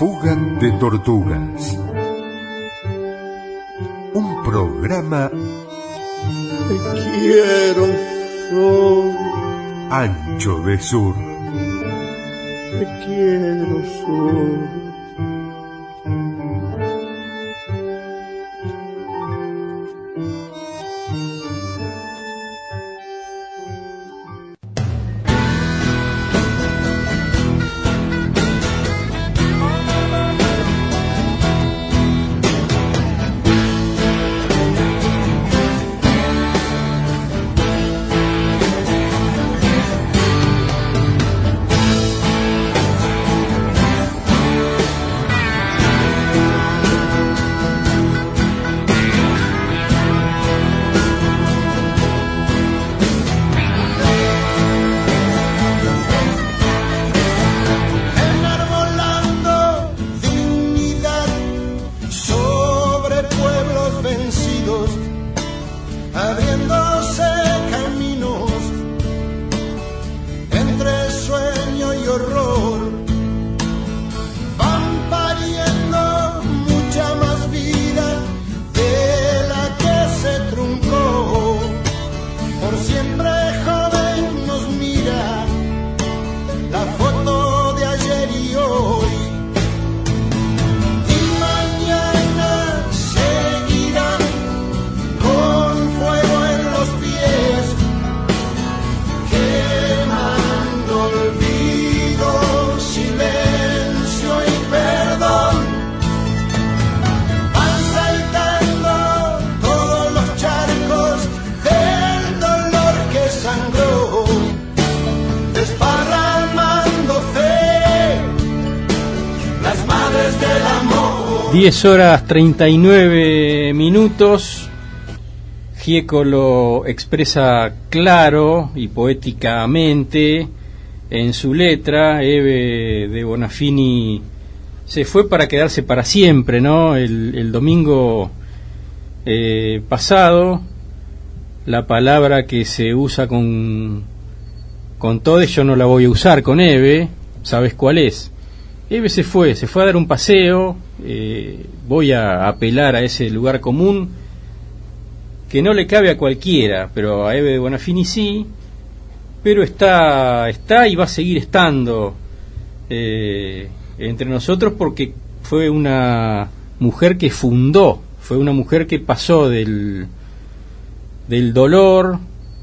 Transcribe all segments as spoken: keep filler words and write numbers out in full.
Fuga de tortugas. Un programa. Te quiero, Sol. Ancho de Sur. Te quiero, Sol. diez horas treinta y nueve minutos. Gieco lo expresa claro y poéticamente en su letra. Eve de Bonafini se fue para quedarse para siempre, ¿no? El, el domingo eh, pasado, la palabra que se usa con, con todos, yo no la voy a usar con Eve. ¿Sabes cuál es? Eve se fue, se fue a dar un paseo. Eh, voy a apelar a ese lugar común que no le cabe a cualquiera, pero a Eve de Bonafini sí, pero está, está y va a seguir estando eh, entre nosotros porque fue una mujer que fundó, fue una mujer que pasó del, del dolor,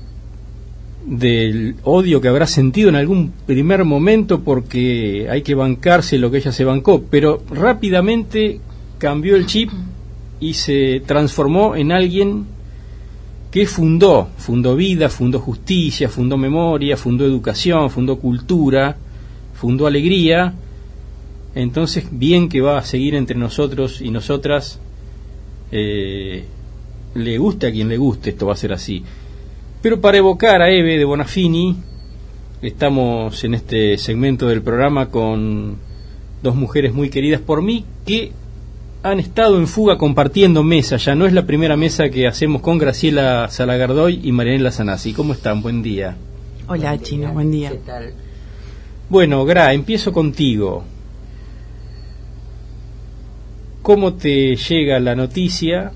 del odio que habrá sentido en algún primer momento porque hay que bancarse lo que ella se bancó, pero rápidamente cambió el chip y se transformó en alguien que fundó, fundó vida, fundó justicia, fundó memoria, fundó educación, fundó cultura, fundó alegría. Entonces, bien que va a seguir entre nosotros y nosotras, eh, le guste a quien le guste, esto va a ser así. Pero para evocar a Eve de Bonafini, estamos en este segmento del programa con dos mujeres muy queridas por mí que han estado en fuga compartiendo mesa. Ya no es la primera mesa que hacemos con Graciela Salagardoy y Marianela Sanasi. ¿Cómo están? Buen día. Hola, buen Chino, buen día. ¿Qué tal? Bueno, Gra, empiezo contigo. ¿Cómo te llega la noticia?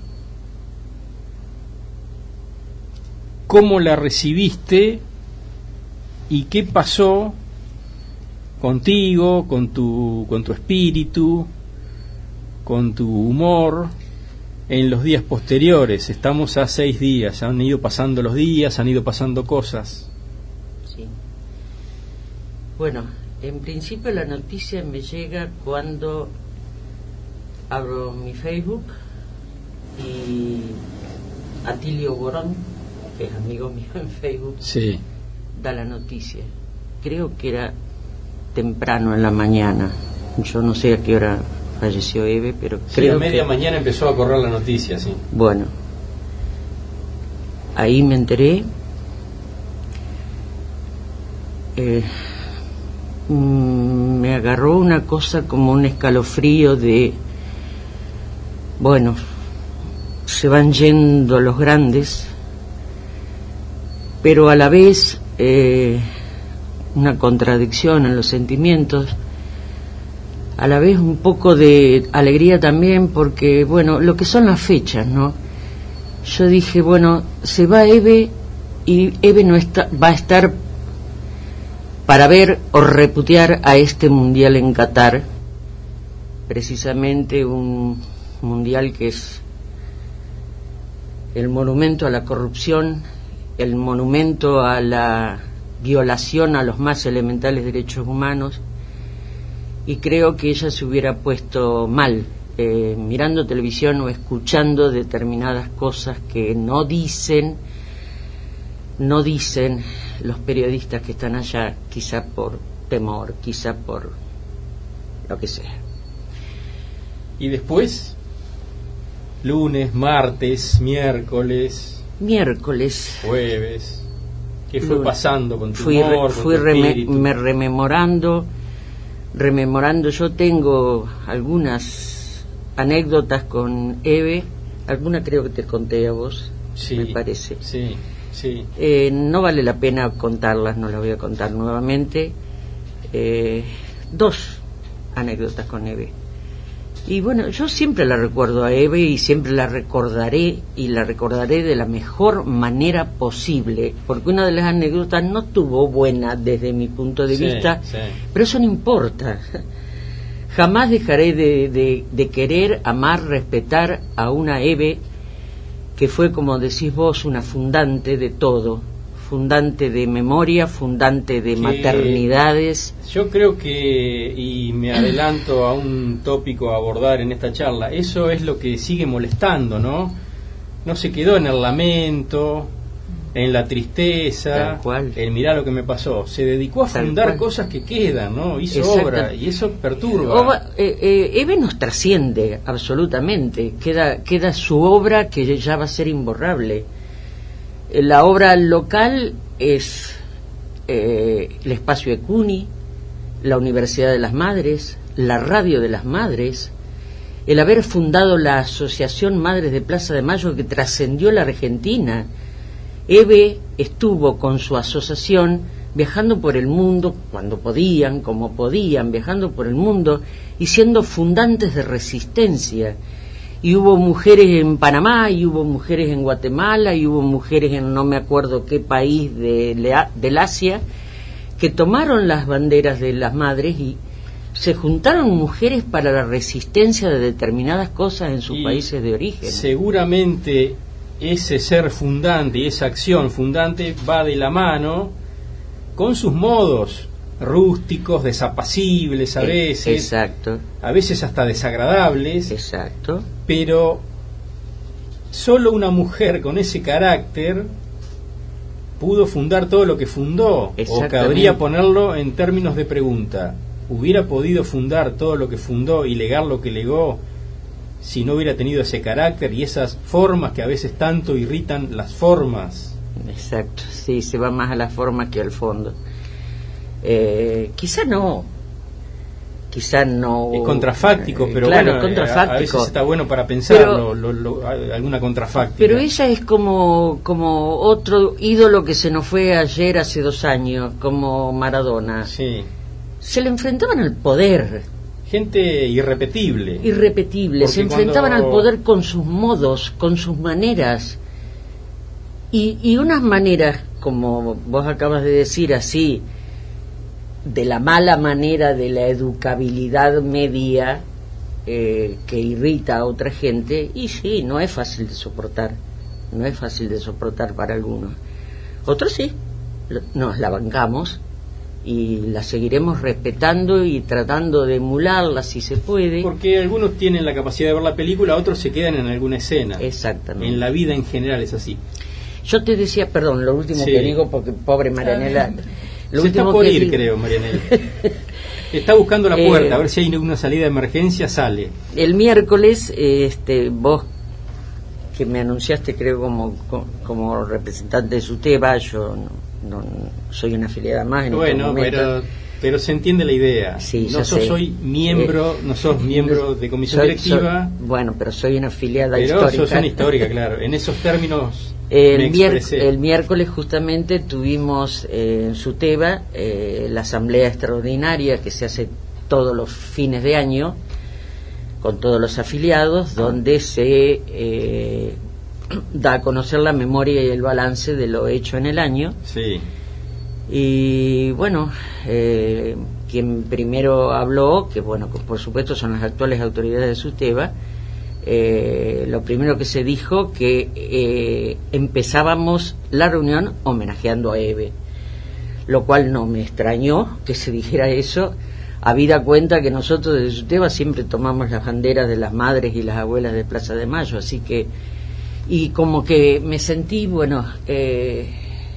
¿Cómo la recibiste? ¿Y qué pasó contigo, con tu, con tu espíritu, con tu humor en los días posteriores? Estamos a seis días, han ido pasando los días, han ido pasando cosas. Sí. Bueno, en principio la noticia me llega cuando abro mi Facebook y Atilio Borón, que es amigo mío en Facebook, sí, da la noticia. Creo que era temprano en la mañana. Yo no sé a qué hora falleció Eve, pero sí, creo a media que... mañana empezó a correr la noticia, sí. Bueno, ahí me enteré. Eh, mm, me agarró una cosa como un escalofrío de... Bueno, se van yendo los grandes, pero a la vez eh, una contradicción en los sentimientos. a la vez un poco de alegría también, porque, bueno, lo que son las fechas, ¿no? Yo dije, bueno, se va Eve y Eve no está, va a estar para ver o repudiar a este mundial en Qatar, precisamente un mundial que es el monumento a la corrupción, el monumento a la violación a los más elementales derechos humanos, y creo que ella se hubiera puesto mal eh, mirando televisión o escuchando determinadas cosas que no dicen no dicen los periodistas que están allá, quizá por temor, quizá por lo que sea. Y después, lunes, martes, miércoles, miércoles, jueves, ¿qué fue lunes, pasando con tu fui, humor, re, fui con tu reme, me rememorando rememorando yo tengo algunas anécdotas con Eve, alguna creo que te conté a vos, sí, me parece. Sí, sí. Eh, no vale la pena contarlas, no las voy a contar nuevamente. Eh, dos anécdotas con Eve. Y bueno, yo siempre la recuerdo a Eve y siempre la recordaré, y la recordaré de la mejor manera posible, porque una de las anécdotas no estuvo buena desde mi punto de sí, vista, sí. Pero eso no importa. Jamás dejaré de, de, de querer, amar, respetar a una Eve que fue, como decís vos, una fundante de todo, fundante de memoria, fundante de que maternidades. Yo creo que, y me adelanto a un tópico a abordar en esta charla, eso es lo que sigue molestando, ¿no? No se quedó en el lamento, en la tristeza, en mirar lo que me pasó. Se dedicó a fundar cosas que quedan, ¿no? Hizo obra, y eso perturba. Oba, eh, eh, Eve nos trasciende absolutamente. Queda, queda su obra que ya va a ser imborrable. La obra local es eh, el Espacio Ecuni, la Universidad de las Madres, la Radio de las Madres, el haber fundado la Asociación Madres de Plaza de Mayo, que trascendió la Argentina. Eve estuvo con su asociación viajando por el mundo, cuando podían, como podían, viajando por el mundo y siendo fundantes de resistencia. Y hubo mujeres en Panamá, y hubo mujeres en Guatemala, y hubo mujeres en no me acuerdo qué país de, del Asia, que tomaron las banderas de las madres y se juntaron mujeres para la resistencia de determinadas cosas en sus y países de origen. Seguramente ese ser fundante y esa acción fundante va de la mano con sus modos rústicos, desapacibles a veces, exacto, a veces hasta desagradables, exacto, pero solo una mujer con ese carácter pudo fundar todo lo que fundó. O cabría ponerlo en términos de pregunta: ¿hubiera podido fundar todo lo que fundó y legar lo que legó si no hubiera tenido ese carácter y esas formas que a veces tanto irritan las formas? Exacto, sí, se va más a la forma que al fondo. Eh, quizá no, quizá no. Es contrafáctico, pero claro, bueno, contrafáctico. A, a veces está bueno para pensar pero, lo, lo, lo, alguna contrafáctica. Pero ella es como, como otro ídolo que se nos fue ayer hace dos años, como Maradona. Sí. Se le enfrentaban al poder. Gente irrepetible. Irrepetible, se enfrentaban cuando... al poder con sus modos, con sus maneras. Y, y unas maneras, como vos acabas de decir, así, de la mala manera de la educabilidad media eh, que irrita a otra gente, y sí, no es fácil de soportar, no es fácil de soportar para algunos. Otros sí, nos la bancamos y la seguiremos respetando y tratando de emularla si se puede. Porque algunos tienen la capacidad de ver la película, otros se quedan en alguna escena. Exactamente. En la vida en general es así. Yo te decía, perdón, lo último sí. que digo, porque pobre Marianela... Lo se último está por que ir, digo... creo, Marianela. Está buscando la puerta, eh, a ver si hay una salida de emergencia, sale. El miércoles, eh, este, vos que me anunciaste, creo, como, como representante de SUTEBA, yo no, no soy una afiliada más en bueno, este momento. pero pero se entiende la idea. Sí, no sos soy miembro, eh, no sos miembro de comisión soy, directiva. Soy, bueno, pero soy una afiliada pero histórica. Pero sos una histórica, claro. En esos términos. El, mier- el miércoles justamente tuvimos eh, en SUTEBA eh, la asamblea extraordinaria que se hace todos los fines de año con todos los afiliados, donde se eh, da a conocer la memoria y el balance de lo hecho en el año. Sí. Y bueno, eh, quien primero habló, que bueno, por supuesto son las actuales autoridades de SUTEBA, eh, lo primero que se dijo que eh, empezábamos la reunión homenajeando a Eve, lo cual no me extrañó que se dijera eso, habida cuenta que nosotros de SUTEBA siempre tomamos las banderas de las madres y las abuelas de Plaza de Mayo, así que, y como que me sentí, bueno, eh,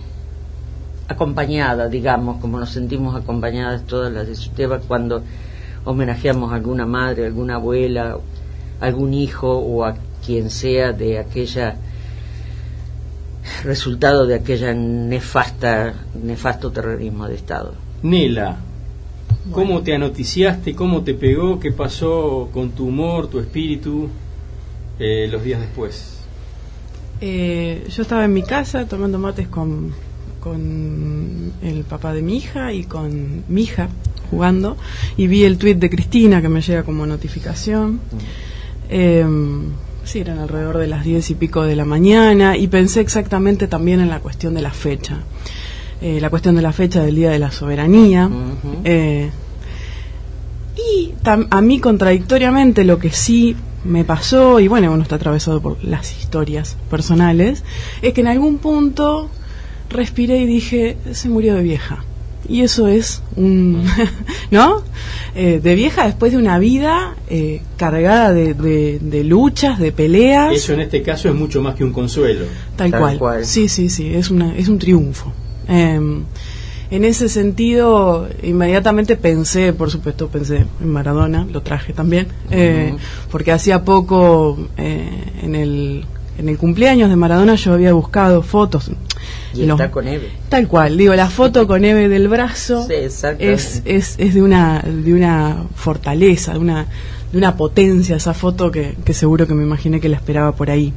acompañada, digamos, como nos sentimos acompañadas todas las de SUTEBA cuando homenajeamos a alguna madre, alguna abuela, algún hijo o a quien sea de aquella resultado de aquella nefasta nefasto terrorismo de Estado. Nela, ¿cómo bueno. te anoticiaste? ¿Cómo te pegó? ¿Qué pasó con tu humor, tu espíritu eh, los días después? Eh, yo estaba en mi casa tomando mates con, con el papá de mi hija y con mi hija jugando, y vi el tuit de Cristina que me llega como notificación. Mm. Eh, sí, eran alrededor de las diez y pico de la mañana, y pensé exactamente también en la cuestión de la fecha. Eh, la cuestión de la fecha del Día de la Soberanía. Uh-huh. eh, y tam, a mí contradictoriamente lo que sí me pasó, y bueno, bueno, está atravesado por las historias personales, es que en algún punto respiré y dije, se murió de vieja. Y eso es un, ¿no? Eh, de vieja después de una vida eh, cargada de, de, de luchas, de peleas. Eso en este caso es mucho más que un consuelo. Tal, Tal cual. cual. Sí, sí, sí, es una, es un triunfo. Eh, en ese sentido, inmediatamente pensé, por supuesto, pensé en Maradona, lo traje también, eh, uh-huh. porque hacía poco, eh, en el en el cumpleaños de Maradona, yo había buscado fotos. Y los, está con Eve. Tal cual, digo, la foto con Eve del brazo sí, es, es, es de una de una fortaleza, de una de una potencia esa foto que, que seguro que me imaginé que la esperaba por ahí.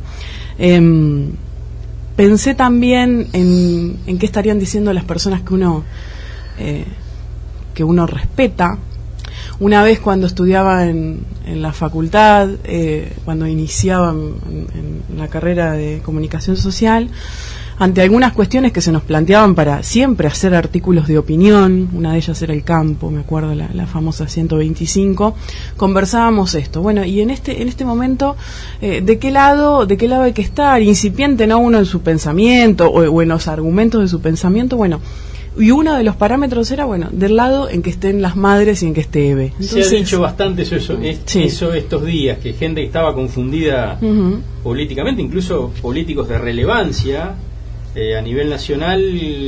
Eh, pensé también en, en qué estarían diciendo las personas que uno eh, que uno respeta. Una vez cuando estudiaba en, en la facultad, eh, cuando iniciaba en, en la carrera de comunicación social, ante algunas cuestiones que se nos planteaban para siempre hacer artículos de opinión, una de ellas era el campo, me acuerdo, la, la famosa ciento veinticinco, conversábamos esto. Bueno, y en este en este momento, eh, ¿de qué lado de qué lado hay que estar? Incipiente, ¿no? Uno en su pensamiento o, o en los argumentos de su pensamiento, bueno. Y uno de los parámetros era, bueno, del lado en que estén las madres y en que esté Eve. Entonces, se ha dicho bastante eso, eso, es, sí. eso estos días, que gente que estaba confundida uh-huh. políticamente, incluso políticos de relevancia, eh, a nivel nacional,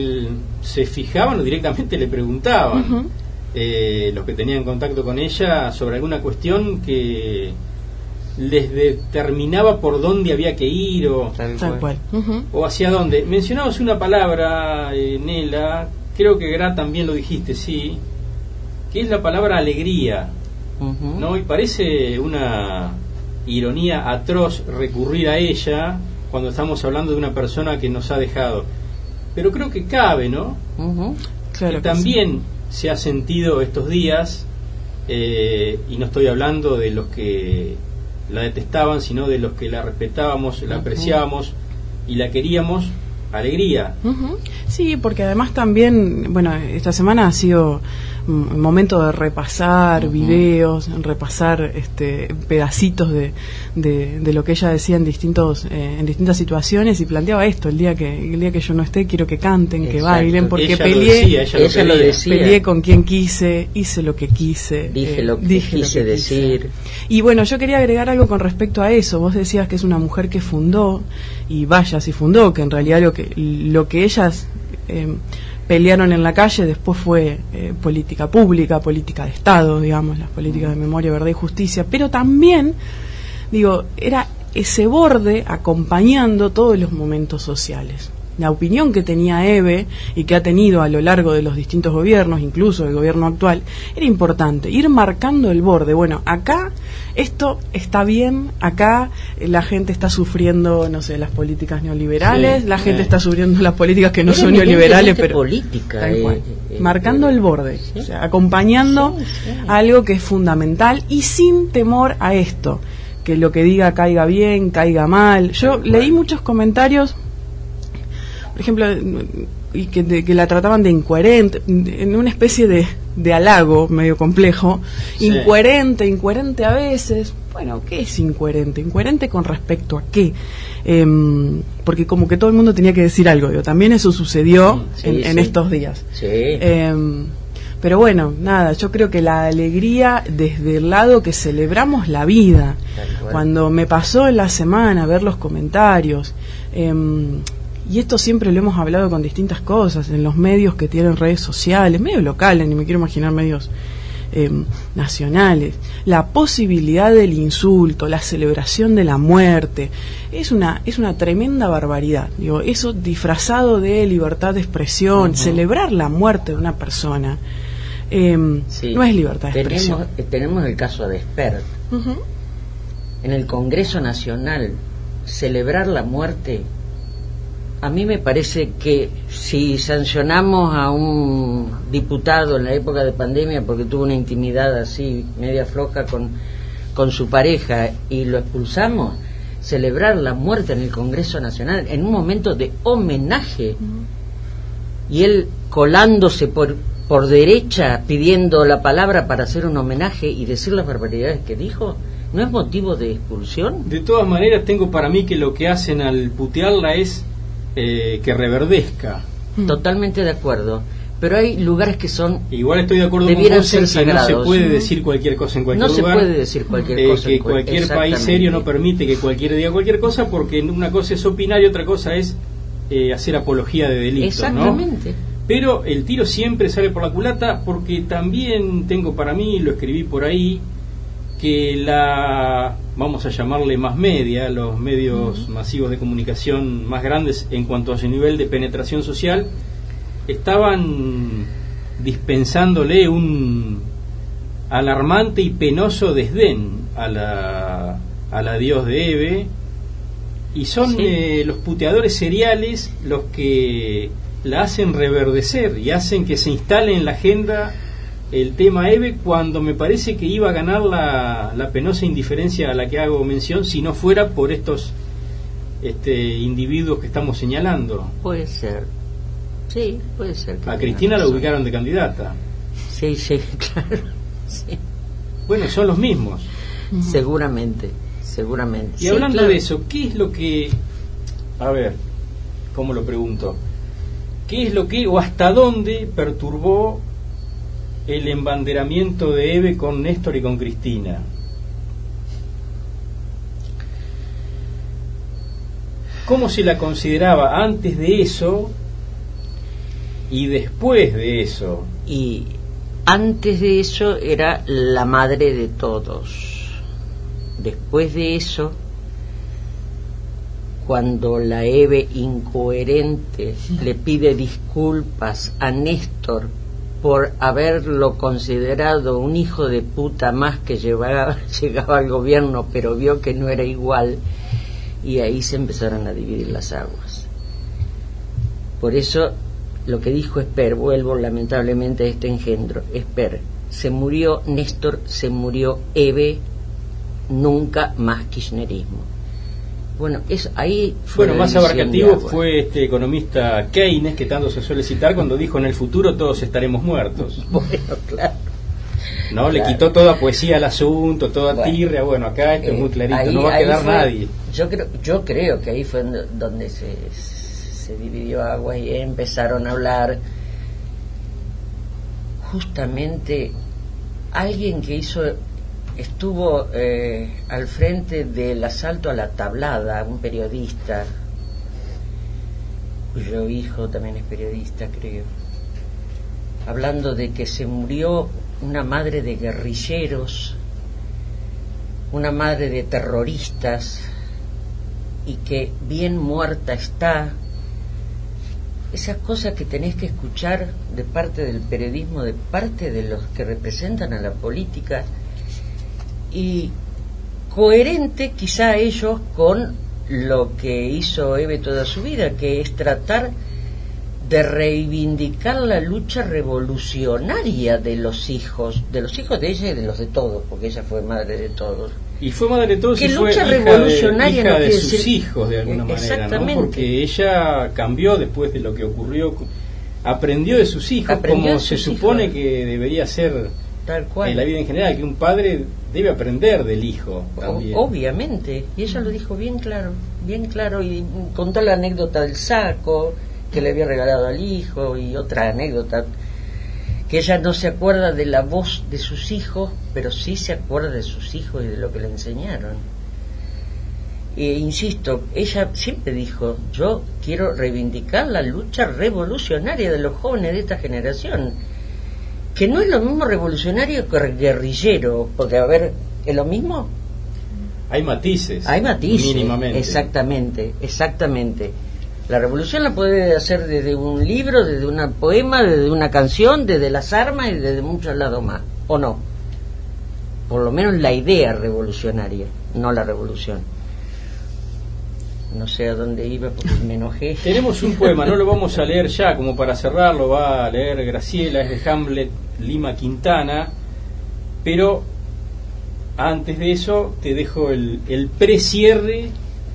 se fijaban o directamente le preguntaban uh-huh. eh, los que tenían contacto con ella sobre alguna cuestión que les determinaba por dónde había que ir o, Tal cual. Cual. Uh-huh. o hacia dónde. Mencionabas una palabra, eh, Nela, creo que Gra también lo dijiste, sí, que es la palabra alegría, uh-huh. ¿no? Y parece una ironía atroz recurrir a ella cuando estamos hablando de una persona que nos ha dejado, pero creo que cabe, ¿no? Uh-huh. Claro que que también sí. se ha sentido estos días, eh, y no estoy hablando de los que la detestaban, sino de los que la respetábamos, la uh-huh. apreciábamos y la queríamos, alegría. Uh-huh. Sí, porque además también, bueno, esta semana ha sido un momento de repasar uh-huh. videos, repasar este pedacitos de, de, de lo que ella decía en distintos eh, en distintas situaciones, y planteaba esto: el día que el día que yo no esté, quiero que canten, Exacto. que bailen, porque ella peleé, lo decía, ella ella lo lo decía. peleé con quien quise, hice lo que quise, dije eh, lo que dije quise lo que decir. Quise. Y bueno, yo quería agregar algo con respecto a eso. Vos decías que es una mujer que fundó, y vaya si fundó, que en realidad lo que lo que ellas eh, pelearon en la calle después fue eh, política pública, política de Estado, digamos, las políticas de memoria, verdad y justicia, pero también, digo, era ese borde acompañando todos los momentos sociales. la opinión que tenía Eve y que ha tenido a lo largo de los distintos gobiernos, incluso el gobierno actual, era importante, ir marcando el borde. Bueno, acá esto está bien, acá la gente está sufriendo, no sé, las políticas neoliberales, sí, la gente eh. está sufriendo las políticas que no son neoliberales, pero política, eh, eh, marcando eh, el borde, ¿sí? O sea, acompañando sí, sí. algo que es fundamental y sin temor a esto, que lo que diga caiga bien, caiga mal. Yo sí, leí bueno. muchos comentarios, por ejemplo, y que, de, que la trataban de incoherente, en una especie de, de halago medio complejo, sí. incoherente, incoherente a veces. Bueno, ¿qué es incoherente? ¿Incoherente con respecto a qué? Eh, porque como que todo el mundo tenía que decir algo, digo, también eso sucedió sí, en, sí. en estos días. Sí. Eh, pero bueno, nada, yo creo que la alegría desde el lado que celebramos la vida, cuando me pasó en la semana ver los comentarios, eh, y esto siempre lo hemos hablado con distintas cosas, en los medios que tienen redes sociales, medios locales, ni me quiero imaginar medios eh, nacionales, la posibilidad del insulto, la celebración de la muerte, es una, es una tremenda barbaridad. Digo, eso disfrazado de libertad de expresión, uh-huh. celebrar la muerte de una persona, eh, sí. no es libertad de tenemos, expresión. Eh, tenemos el caso de Esper. Uh-huh. En el Congreso Nacional, celebrar la muerte, a mí me parece que si sancionamos a un diputado en la época de pandemia porque tuvo una intimidad así media floja con, con su pareja y lo expulsamos, celebrar la muerte en el Congreso Nacional en un momento de homenaje uh-huh. y él colándose por, por derecha pidiendo la palabra para hacer un homenaje y decir las barbaridades que dijo, ¿no es motivo de expulsión? De todas maneras, tengo para mí que lo que hacen al putearla es Eh, que reverdezca. Totalmente de acuerdo, pero hay lugares que son igual estoy de acuerdo con vos en que no se puede decir cualquier cosa en cualquier no lugar, no se puede decir cualquier eh, cosa que en cualquier país serio no permite que cualquiera diga cualquier cosa, porque una cosa es opinar y otra cosa es eh, hacer apología de delitos, exactamente, ¿no? Pero el tiro siempre sale por la culata, porque también tengo para mí, lo escribí por ahí, que la, vamos a llamarle más media, los medios uh-huh. masivos de comunicación más grandes en cuanto a su nivel de penetración social, estaban dispensándole un alarmante y penoso desdén a la, a la Dios de Eve, y son sí. eh, los puteadores seriales los que la hacen reverdecer y hacen que se instale en la agenda el tema Eve, cuando me parece que iba a ganar la, la penosa indiferencia a la que hago mención si no fuera por estos este, individuos que estamos señalando. Puede ser, sí, puede ser. A Cristina la ubicaron de candidata. Sí, sí, claro. Sí. Bueno, son los mismos. Seguramente, seguramente. Y sí, hablando claro. de eso, ¿qué es lo que... A ver, ¿cómo lo pregunto? ¿Qué es lo que, o hasta dónde perturbó el embanderamiento de Eve con Néstor y con Cristina? ¿Cómo se la consideraba antes de eso y después de eso? Y antes de eso era la madre de todos. Después de eso, cuando la Eve incoherente le pide disculpas a Néstor por haberlo considerado un hijo de puta más que llevaba, llegaba al gobierno, pero vio que no era igual, y ahí se empezaron a dividir las aguas. Por eso lo que dijo Esper, vuelvo lamentablemente a este engendro, Esper, se murió Néstor, se murió Eve, nunca más kirchnerismo. Bueno, es ahí fue bueno, más abarcativo fue este economista Keynes, que tanto se suele citar, cuando dijo: en el futuro todos estaremos muertos. Bueno, claro. No, claro. Le quitó toda poesía al asunto, toda bueno, tirria. Bueno, acá esto eh, es muy clarito, ahí, no va a quedar fue, nadie. Yo creo, yo creo que ahí fue donde se, se dividió agua y empezaron a hablar justamente alguien que hizo... Estuvo eh, al frente del asalto a la Tablada, un periodista, cuyo hijo también es periodista, creo, hablando de que se murió una madre de guerrilleros, una madre de terroristas, y que bien muerta está esas cosas que tenés que escuchar de parte del periodismo, de parte de los que representan a la política, y coherente quizá ellos con lo que hizo Eve toda su vida, que es tratar de reivindicar la lucha revolucionaria de los hijos, de los hijos de ella y de los de todos, porque ella fue madre de todos. Y fue madre de todos que y fue lucha hija revolucionaria de, hija no de sus decir, hijos de alguna manera, ¿no? Porque ella cambió después de lo que ocurrió, aprendió de sus hijos, aprendió como de se sus supone hijos. Que debería ser Tal cual. En la vida en general, que un padre debe aprender del hijo también. O, obviamente, y ella lo dijo bien claro, bien claro, y contó la anécdota del saco que le había regalado al hijo, y otra anécdota, que ella no se acuerda de la voz de sus hijos, pero sí se acuerda de sus hijos y de lo que le enseñaron. E insisto, ella siempre dijo, yo quiero reivindicar la lucha revolucionaria de los jóvenes de esta generación, que no es lo mismo revolucionario que guerrillero, porque a ver, ¿es lo mismo? Hay matices. Hay matices, mínimamente. Exactamente, exactamente. La revolución la puede hacer desde un libro, desde un poema, desde una canción, desde las armas y desde muchos lados más, ¿o no? Por lo menos la idea revolucionaria, no la revolución. No sé a dónde iba porque me enojé. Tenemos un poema, no lo vamos a leer ya, como para cerrarlo, va a leer Graciela, es de Hamlet Lima Quintana, pero antes de eso te dejo el, el precierre,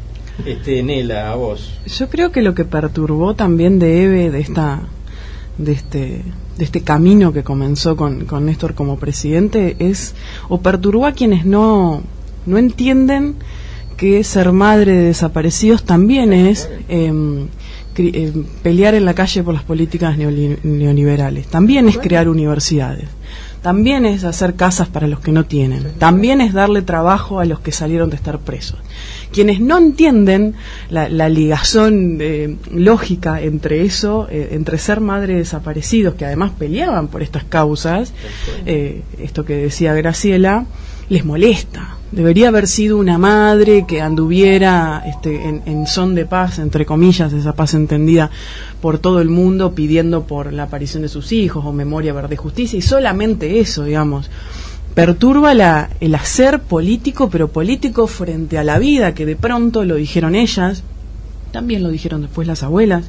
este, Nela, a vos. Yo creo que lo que perturbó también de Eve, de esta, de este, de este camino que comenzó con, con Néstor como presidente, es, o perturbó a quienes no, no entienden que ser madre de desaparecidos también es eh, cri- eh, pelear en la calle por las políticas neoli- neoliberales, también es crear universidades, también es hacer casas para los que no tienen, también es darle trabajo a los que salieron de estar presos. Quienes no entienden la, la ligazón eh, lógica entre eso, eh, entre ser madre de desaparecidos, que además peleaban por estas causas, eh, esto que decía Graciela, les molesta. Debería haber sido una madre que anduviera este, en, en son de paz, entre comillas, esa paz entendida por todo el mundo, pidiendo por la aparición de sus hijos o memoria, verdad y justicia, y solamente eso, digamos. Perturba la, el hacer político, pero político frente a la vida, que de pronto, lo dijeron ellas, también lo dijeron después las abuelas,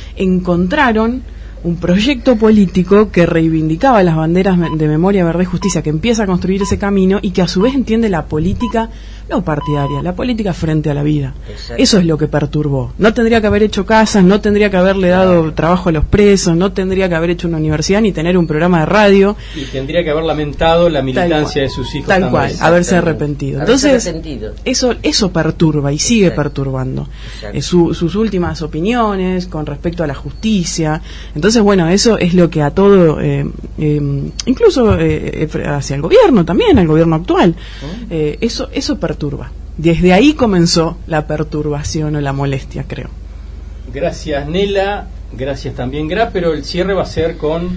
encontraron un proyecto político que reivindicaba las banderas de memoria, verdad y justicia, que empieza a construir ese camino y que a su vez entiende la política no partidaria, la política frente a la vida. Exacto. Eso es lo que perturbó. No tendría que haber hecho casas, no tendría que haberle dado trabajo a los presos, no tendría que haber hecho una universidad ni tener un programa de radio. Y tendría que haber lamentado la militancia de sus hijos. Tal cual, haberse arrepentido. Entonces, arrepentido. eso eso perturba y sigue Exacto. perturbando. Eh, su, sus últimas opiniones con respecto a la justicia. Entonces, bueno, eso es lo que a todo, eh, eh, incluso eh, hacia el gobierno también, al gobierno actual, eh, eso eso perturba. Desde ahí comenzó la perturbación o la molestia, creo. Gracias, Nela. Gracias también, Gra. Pero el cierre va a ser con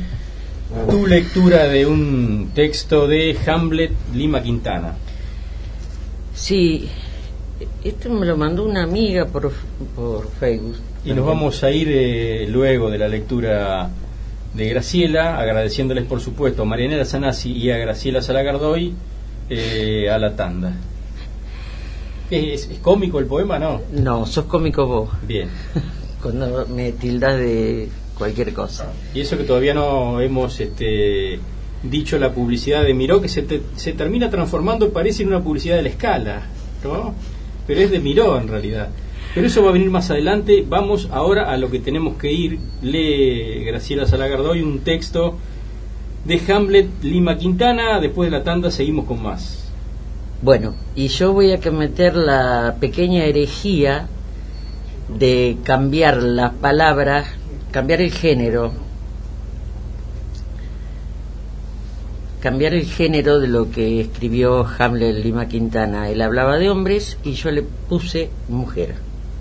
tu lectura de un texto de Hamlet Lima Quintana. Sí, esto me lo mandó una amiga por, por Facebook. Y nos vamos a ir eh, luego de la lectura de Graciela, agradeciéndoles por supuesto a Marianela Sanasi y a Graciela Salagardoy eh, a la tanda. ¿Es, ¿Es cómico el poema, no? No, sos cómico vos. Bien. Cuando me tildas de cualquier cosa. Y eso que todavía no hemos este, dicho la publicidad de Miró, que se, te, se termina transformando, parece en una publicidad de La Scala, ¿no? Pero es de Miró en realidad. Pero eso va a venir más adelante. Vamos ahora a lo que tenemos que ir. Lee Graciela Salagardoy un texto de Hamlet Lima Quintana. Después de la tanda seguimos con más. Bueno, y yo voy a cometer la pequeña herejía de cambiar las palabras, cambiar el género, cambiar el género de lo que escribió Hamlet Lima Quintana. Él hablaba de hombres y yo le puse mujer.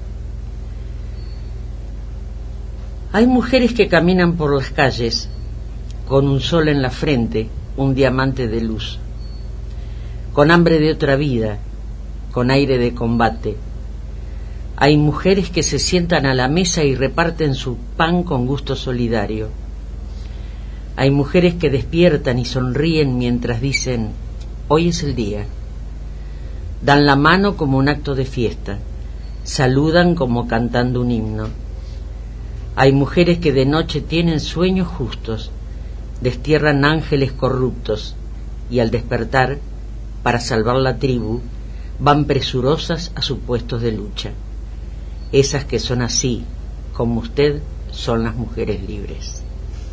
Hay mujeres que caminan por las calles con un sol en la frente, un diamante de luz, con hambre de otra vida, con aire de combate, Hay mujeres que se sientan a la mesa y reparten su pan con gusto solidario. Hay mujeres que despiertan y sonríen mientras dicen, hoy es el día. Dan la mano como un acto de fiesta, saludan como cantando un himno. Hay mujeres que de noche tienen sueños justos, destierran ángeles corruptos y al despertar, para salvar la tribu, van presurosas a sus puestos de lucha. Esas que son así, como usted, son las mujeres libres.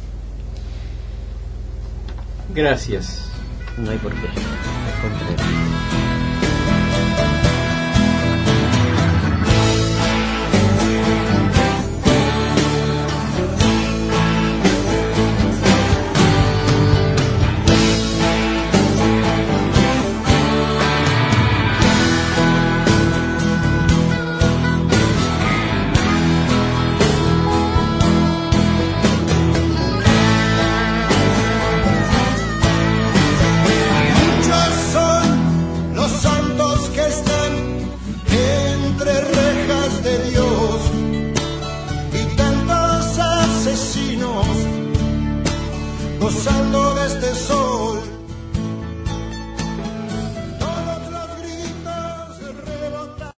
Gracias. No hay por qué. Al contrario.